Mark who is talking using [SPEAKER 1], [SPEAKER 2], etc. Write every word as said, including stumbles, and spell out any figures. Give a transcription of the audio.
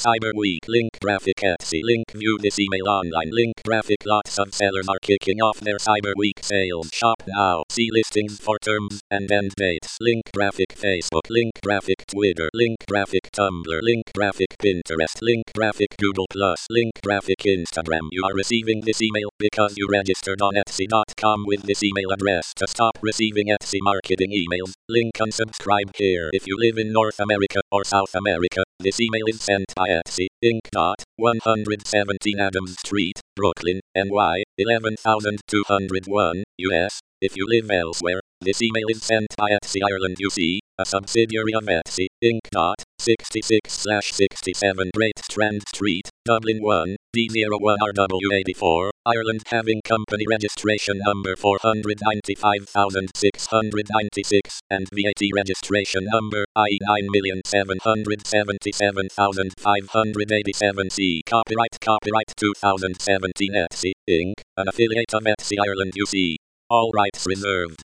[SPEAKER 1] Cyber Week. Link graphic Etsy. Link view this email online. Link graphic lots of sellers are kicking off their Cyber Week sales. Shop now. See listings for terms and end dates. Link graphic Facebook. Link graphic Twitter. Link graphic Tumblr. Link graphic Pinterest. Link graphic Google Plus. Link graphic Instagram. You are receiving this email because you registered on Etsy dot com with this email address. To stop receiving Etsy marketing emails, link unsubscribe here. If you live in North America or South America, this email is sent by Etsy, Incorporated. one seventeen Adams Street, Brooklyn, N Y, eleven thousand two hundred one, U S. If you live elsewhere, this email is sent by Etsy Ireland U C, a subsidiary of Etsy, Incorporated. sixty-six slash sixty-seven Great Strand Street, Dublin one, D zero one R W eighty-four, Ireland, having company registration number four hundred ninety-five thousand six hundred ninety-six, and V A T registration number I E nine million seven hundred seventy-seven thousand five hundred eighty-seven C. Copyright Copyright two thousand seventeen Etsy, Incorporated, an affiliate of Etsy Ireland U C. All rights reserved.